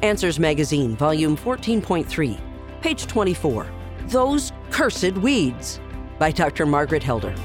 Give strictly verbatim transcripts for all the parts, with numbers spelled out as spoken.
Answers Magazine, Volume fourteen point three, page twenty-four. Those Cursed Weeds by Doctor Margaret Helder.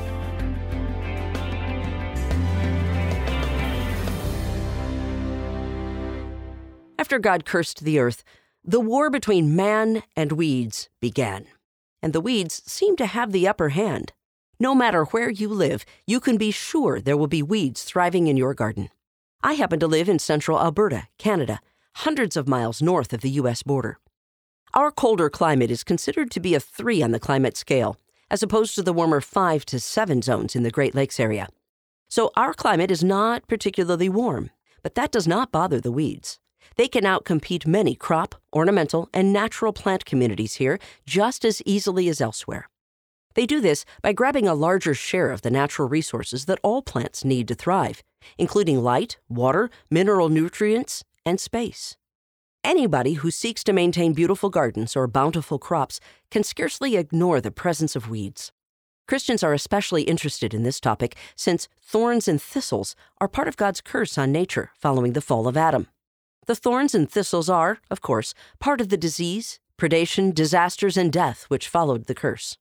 After God cursed the earth, the war between man and weeds began, and the weeds seem to have the upper hand. No matter where you live, you can be sure there will be weeds thriving in your garden. I happen to live in central Alberta, Canada, hundreds of miles north of the U S border. Our colder climate is considered to be a three on the climate scale, as opposed to the warmer five to seven zones in the Great Lakes area. So our climate is not particularly warm, but that does not bother the weeds. They can outcompete many crop, ornamental, and natural plant communities here just as easily as elsewhere. They do this by grabbing a larger share of the natural resources that all plants need to thrive, including light, water, mineral nutrients, and space. Anybody who seeks to maintain beautiful gardens or bountiful crops can scarcely ignore the presence of weeds. Christians are especially interested in this topic since thorns and thistles are part of God's curse on nature following the fall of Adam. The thorns and thistles are, of course, part of the disease, predation, disasters, and death which followed the curse.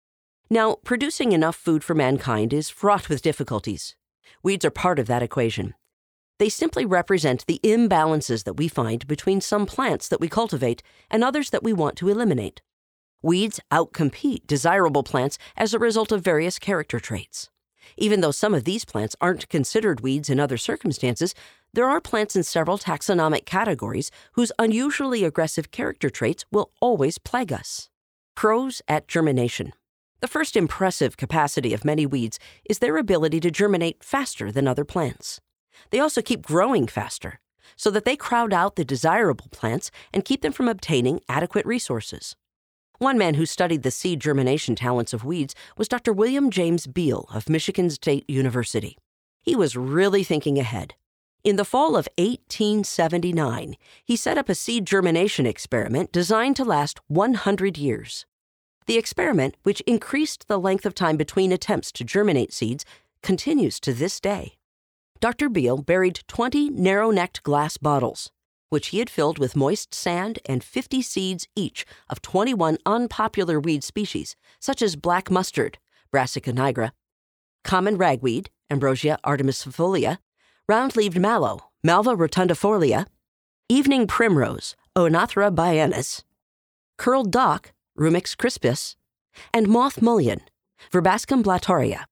Now, producing enough food for mankind is fraught with difficulties. Weeds are part of that equation. They simply represent the imbalances that we find between some plants that we cultivate and others that we want to eliminate. Weeds outcompete desirable plants as a result of various character traits. Even though some of these plants aren't considered weeds in other circumstances, there are plants in several taxonomic categories whose unusually aggressive character traits will always plague us. Pros at germination. The first impressive capacity of many weeds is their ability to germinate faster than other plants. They also keep growing faster, so that they crowd out the desirable plants and keep them from obtaining adequate resources. One man who studied the seed germination talents of weeds was Doctor William James Beal of Michigan State University. He was really thinking ahead. In the fall of eighteen seventy-nine, he set up a seed germination experiment designed to last one hundred years. The experiment, which increased the length of time between attempts to germinate seeds, continues to this day. Doctor Beal buried twenty narrow-necked glass bottles, which he had filled with moist sand and fifty seeds each of twenty-one unpopular weed species, such as black mustard, Brassica nigra, common ragweed, Ambrosia artemisifolia, round-leaved mallow, Malva rotundifolia, evening primrose, Oenothera biennis, curled dock, Rumex crispus, and moth mullein, Verbascum blatoria.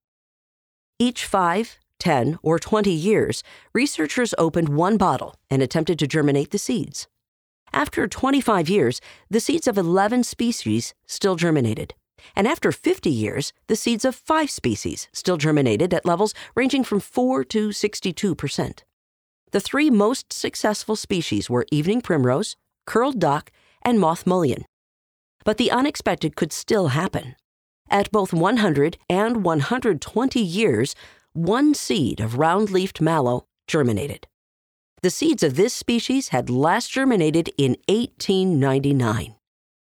Each five, ten, or twenty years, researchers opened one bottle and attempted to germinate the seeds. After twenty-five years, the seeds of eleven species still germinated. And after fifty years, the seeds of five species still germinated at levels ranging from four to sixty-two percent. The three most successful species were evening primrose, curled dock, and moth mullein. But the unexpected could still happen. At both one hundred and one hundred twenty years, one seed of round-leafed mallow germinated. The seeds of this species had last germinated in eighteen ninety-nine.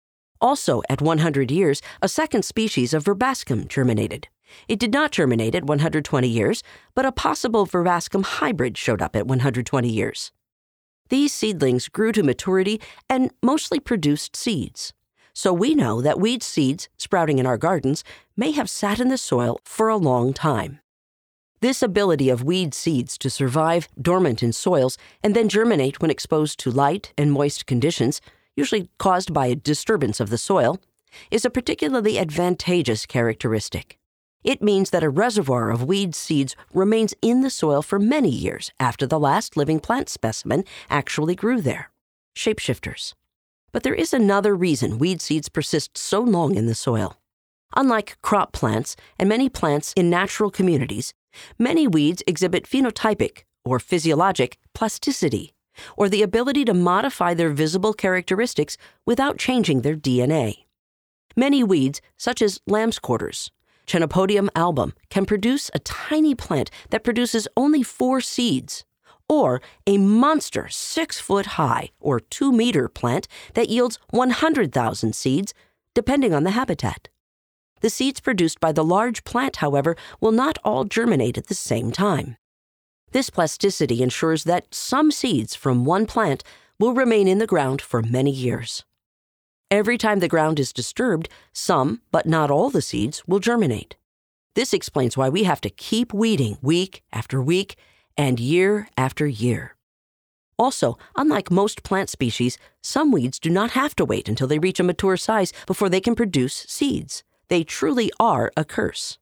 Also, at one hundred years, a second species of Verbascum germinated. It did not germinate at one hundred twenty years, but a possible Verbascum hybrid showed up at one hundred twenty years. These seedlings grew to maturity and mostly produced seeds. So we know that weed seeds sprouting in our gardens may have sat in the soil for a long time. This ability of weed seeds to survive dormant in soils and then germinate when exposed to light and moist conditions, usually caused by a disturbance of the soil, is a particularly advantageous characteristic. It means that a reservoir of weed seeds remains in the soil for many years after the last living plant specimen actually grew there. Shapeshifters. But there is another reason weed seeds persist so long in the soil. Unlike crop plants and many plants in natural communities, many weeds exhibit phenotypic or physiologic plasticity, or the ability to modify their visible characteristics without changing their D N A. Many weeds, such as lamb's quarters, Chenopodium album, can produce a tiny plant that produces only four seeds, or a monster six-foot-high or two-meter plant that yields one hundred thousand seeds, depending on the habitat. The seeds produced by the large plant, however, will not all germinate at the same time. This plasticity ensures that some seeds from one plant will remain in the ground for many years. Every time the ground is disturbed, some, but not all the seeds will germinate. This explains why we have to keep weeding week after week and year after year. Also, unlike most plant species, some weeds do not have to wait until they reach a mature size before they can produce seeds. They truly are a curse.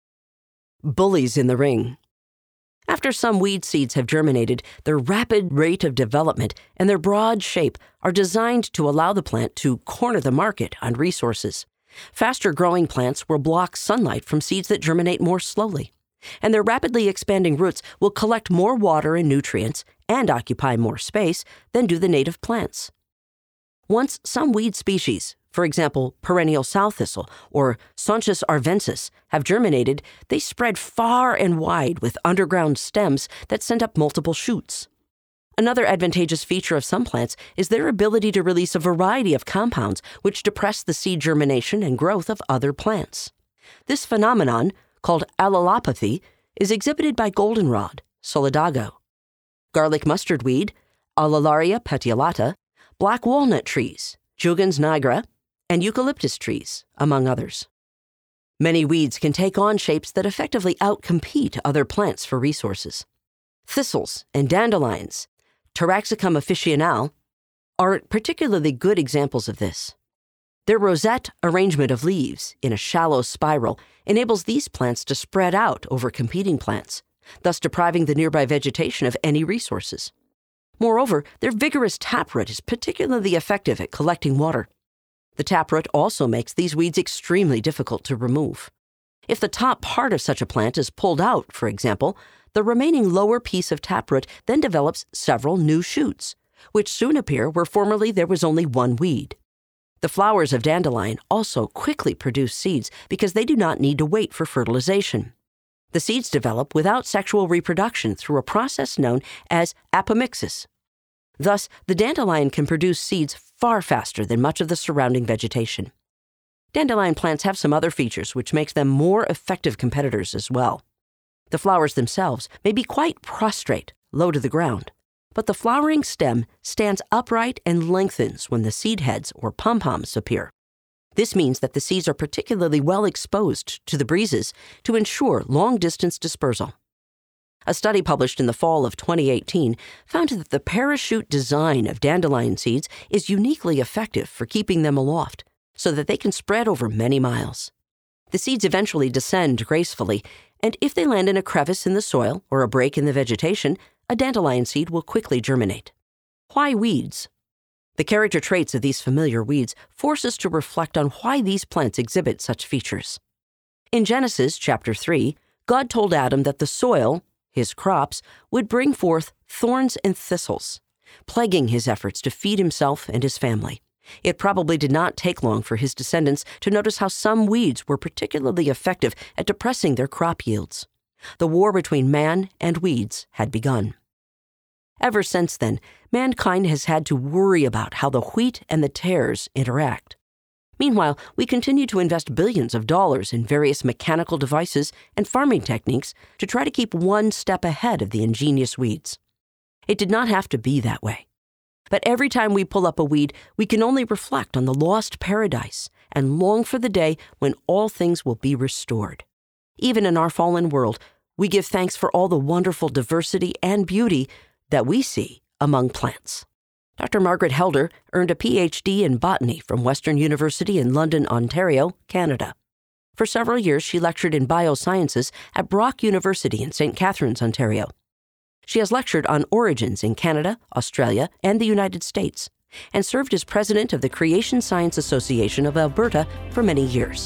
Bullies in the ring. After some weed seeds have germinated, their rapid rate of development and their broad shape are designed to allow the plant to corner the market on resources. Faster-growing plants will block sunlight from seeds that germinate more slowly, and their rapidly expanding roots will collect more water and nutrients and occupy more space than do the native plants. Once some weed species, for example, perennial sow thistle or Sonchus arvensis, have germinated, they spread far and wide with underground stems that send up multiple shoots. Another advantageous feature of some plants is their ability to release a variety of compounds which depress the seed germination and growth of other plants. This phenomenon, called allelopathy, is exhibited by goldenrod, solidago, garlic mustard weed, Alallaria petiolata, black walnut trees, Jugens nigra, and eucalyptus trees, among others. Many weeds can take on shapes that effectively outcompete other plants for resources. Thistles and dandelions, Taraxacum officinale, are particularly good examples of this. Their rosette arrangement of leaves in a shallow spiral enables these plants to spread out over competing plants, thus depriving the nearby vegetation of any resources. Moreover, their vigorous taproot is particularly effective at collecting water. The taproot also makes these weeds extremely difficult to remove. If the top part of such a plant is pulled out, for example, the remaining lower piece of taproot then develops several new shoots, which soon appear where formerly there was only one weed. The flowers of dandelion also quickly produce seeds because they do not need to wait for fertilization. The seeds develop without sexual reproduction through a process known as apomixis. Thus, the dandelion can produce seeds far faster than much of the surrounding vegetation. Dandelion plants have some other features which makes them more effective competitors as well. The flowers themselves may be quite prostrate, low to the ground, but the flowering stem stands upright and lengthens when the seed heads or pom-poms appear. This means that the seeds are particularly well exposed to the breezes to ensure long-distance dispersal. A study published in the fall of twenty eighteen found that the parachute design of dandelion seeds is uniquely effective for keeping them aloft, so that they can spread over many miles. The seeds eventually descend gracefully, and if they land in a crevice in the soil or a break in the vegetation, a dandelion seed will quickly germinate. Why weeds? The character traits of these familiar weeds force us to reflect on why these plants exhibit such features. In Genesis chapter three, God told Adam that the soil, his crops, would bring forth thorns and thistles, plaguing his efforts to feed himself and his family. It probably did not take long for his descendants to notice how some weeds were particularly effective at depressing their crop yields. The war between man and weeds had begun. Ever since then, mankind has had to worry about how the wheat and the tares interact. Meanwhile, we continue to invest billions of dollars in various mechanical devices and farming techniques to try to keep one step ahead of the ingenious weeds. It did not have to be that way. But every time we pull up a weed, we can only reflect on the lost paradise and long for the day when all things will be restored. Even in our fallen world, we give thanks for all the wonderful diversity and beauty that we see among plants. Doctor Margaret Helder earned a P H D in botany from Western University in London, Ontario, Canada. For several years, she lectured in biosciences at Brock University in Saint Catharines, Ontario. She has lectured on origins in Canada, Australia, and the United States, and served as president of the Creation Science Association of Alberta for many years.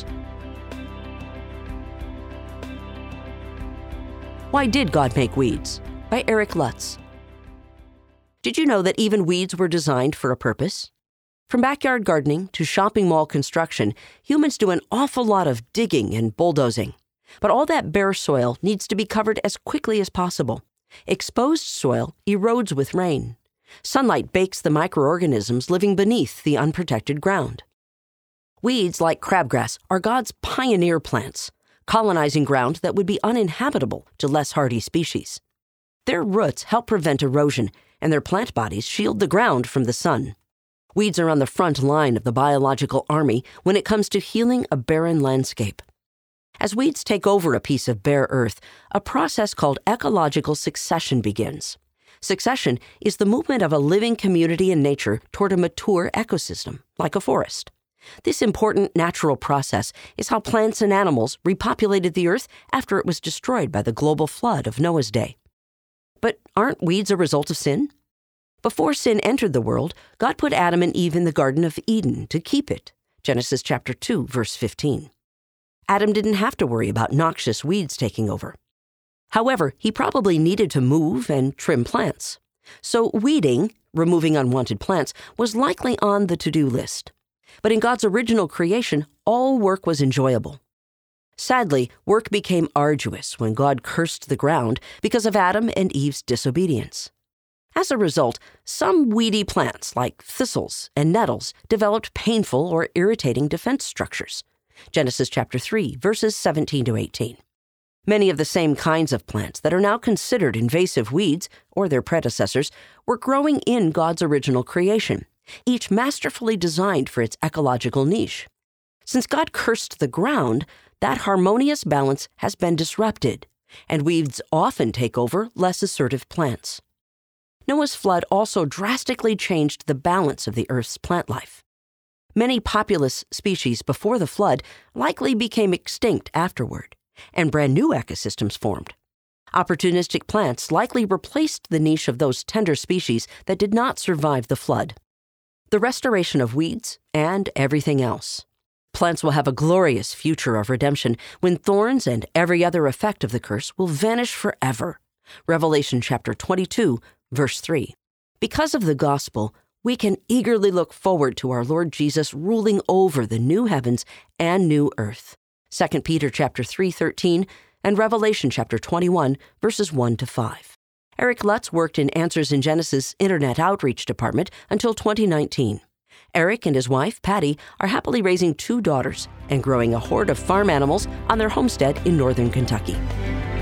Why Did God Make Weeds? By Eric Lutz. Did you know that even weeds were designed for a purpose? From backyard gardening to shopping mall construction, humans do an awful lot of digging and bulldozing. But all that bare soil needs to be covered as quickly as possible. Exposed soil erodes with rain. Sunlight bakes the microorganisms living beneath the unprotected ground. Weeds like crabgrass are God's pioneer plants, colonizing ground that would be uninhabitable to less hardy species. Their roots help prevent erosion and their plant bodies shield the ground from the sun. Weeds are on the front line of the biological army when it comes to healing a barren landscape. As weeds take over a piece of bare earth, a process called ecological succession begins. Succession is the movement of a living community in nature toward a mature ecosystem, like a forest. This important natural process is how plants and animals repopulated the earth after it was destroyed by the global flood of Noah's day. But aren't weeds a result of sin? Before sin entered the world, God put Adam and Eve in the Garden of Eden to keep it. Genesis chapter two, verse fifteen. Adam didn't have to worry about noxious weeds taking over. However, he probably needed to move and trim plants. So weeding, removing unwanted plants, was likely on the to-do list. But in God's original creation, all work was enjoyable. Sadly, work became arduous when God cursed the ground because of Adam and Eve's disobedience. As a result, some weedy plants, like thistles and nettles, developed painful or irritating defense structures. Genesis chapter three, verses seventeen to eighteen. Many of the same kinds of plants that are now considered invasive weeds, or their predecessors, were growing in God's original creation, each masterfully designed for its ecological niche. Since God cursed the ground, that harmonious balance has been disrupted, and weeds often take over less assertive plants. Noah's flood also drastically changed the balance of the Earth's plant life. Many populous species before the flood likely became extinct afterward, and brand new ecosystems formed. Opportunistic plants likely replaced the niche of those tender species that did not survive the flood. The restoration of weeds and everything else. Plants will have a glorious future of redemption when thorns and every other effect of the curse will vanish forever. Revelation chapter twenty-two, verse three. Because of the gospel, we can eagerly look forward to our Lord Jesus ruling over the new heavens and new earth. Second Peter chapter three, thirteen, and Revelation chapter twenty-one, verses one to five. Eric Lutz worked in Answers in Genesis Internet Outreach Department until twenty nineteen. Eric and his wife, Patty, are happily raising two daughters and growing a horde of farm animals on their homestead in northern Kentucky.